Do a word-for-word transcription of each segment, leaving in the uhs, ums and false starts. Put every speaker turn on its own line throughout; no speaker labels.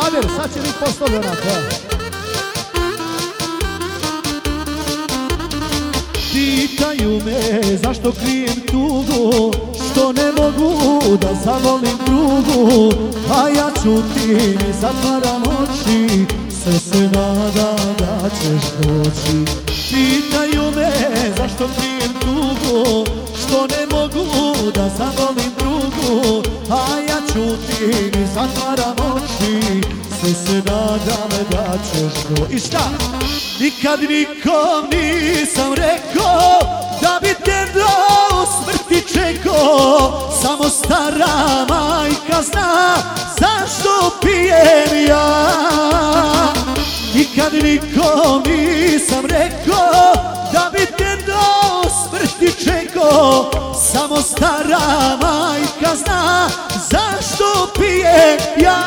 Damir, sad će biti postavljen onako. Pitaju me zašto krijem tugu, što ne mogu da zavolim drugu, a ja čutim i zatvaram oči, sve se nada da ćeš doći. Pitaju me zašto krijem tugu, što ne mogu da zavolim drugu, a ja čutim i zatvaram oči, sve se nadam da ćeš doći. I šta? Nikad nikom nisam rekao da bi te do smrti čekao, samo stara majka zna zašto pijem ja. Nikad nikom nisam rekao da bi te do smrti čekao, samo stara majka zna zašto pijem ja.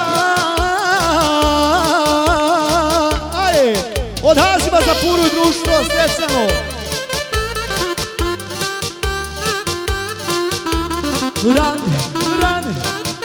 Od Hazima za Puru i društvo, srećamo! Rane, rane!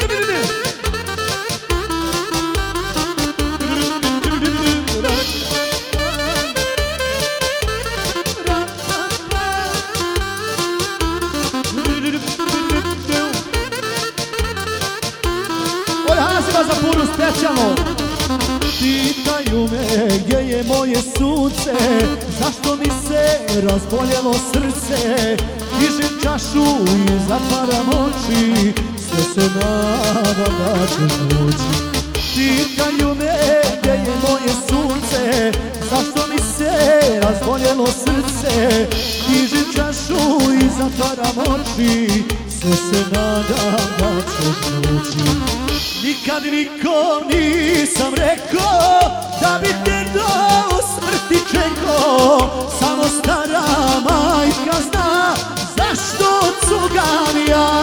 Od Hazima za Puru, srećamo! Pitaju me gdje je moje sunce, zašto mi se razboljelo srce, dižem čašu i zatvaram oči, sve se nadam da ćeš doći. Pitaju me gdje je moje sunce, zašto mi se razboljelo srce, dižem čašu i zatvaram oči, sve se nadam da ćeš doći. Nikad nikom nisam rekao da bi te do smrti čekao, samo stara majka zna zašto cugam ja.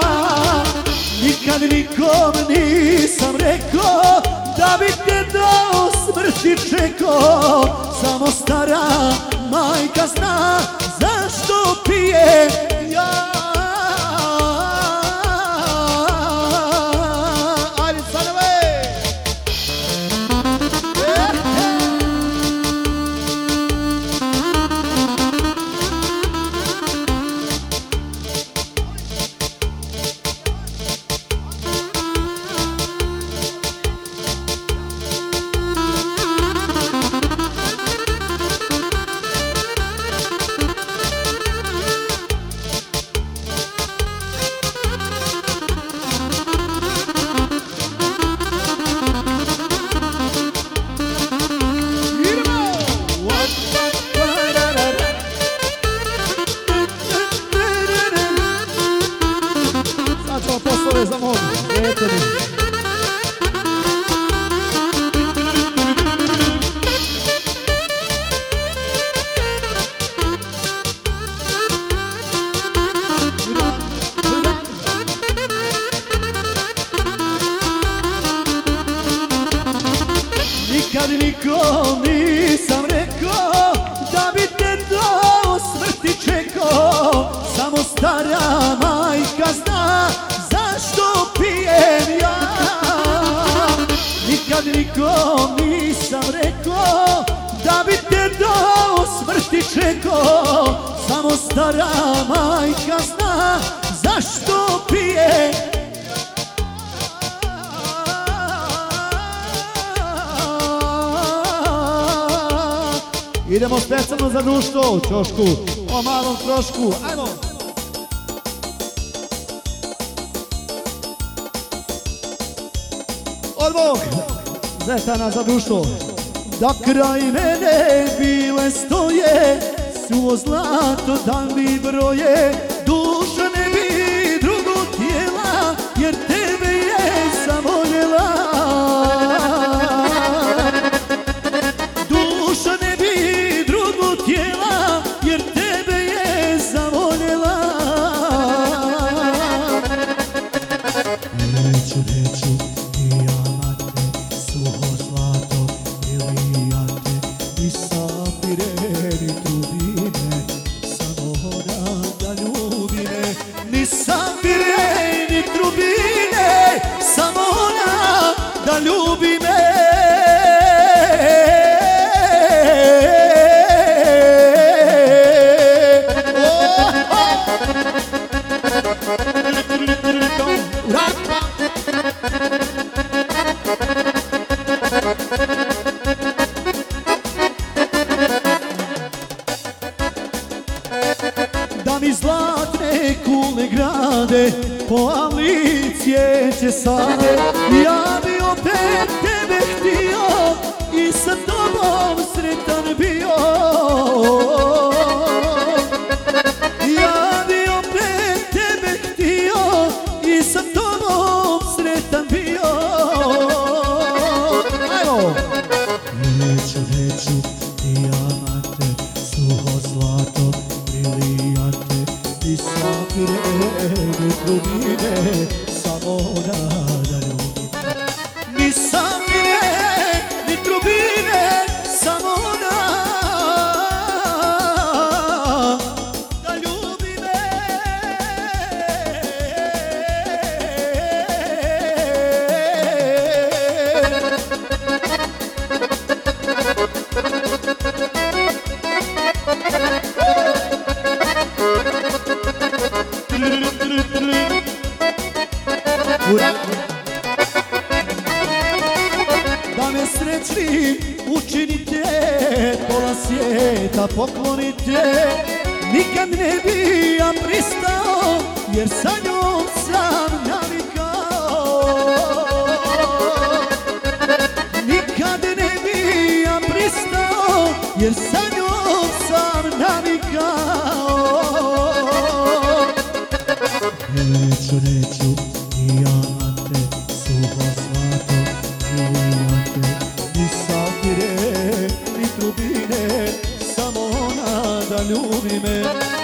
Nikad nikom nisam rekao da bi te do smrti čekao, samo stara majka zna zašto pije ja. Nikad nikom nisam rekao da bi te do smrti čekao, samo stara majka zna zašto pijem ja. Nikad nikom nisam rekao da bi te do smrti čekao, samo stara majka zna zašto pijem. Idemo specijalno za društvo u ćošku, o malom trošku, ajmo! Odmah! Zetana za društvo. Da kraj mene bile stoje, suvo zlato da mi broje, duša ne bi drugog tijela, jer tebe je zavoljela. Ljubi me. koalicije će same. Ja bi opet tebe htio i sa tobom sretan bio. Ja bi opet tebe htio i sa tobom sretan bio. Ajmo! Neću, neću, dijamante, suho zlato, brilijante i safire, ni trubine, samo da ljubim. Ni safire, ni trubine, samo da da ljubim me. Da me srećnim učinite, pola svijeta poklonite. Nikad ne bi ja pristao, jer sa njom sam navikao. Nikad ne bi ja pristao, jer sa njom sam navikao. Neću, neću, dijamante, suho zlato, brilijante, ni safire, ni trubine, samo ona da ljubi me.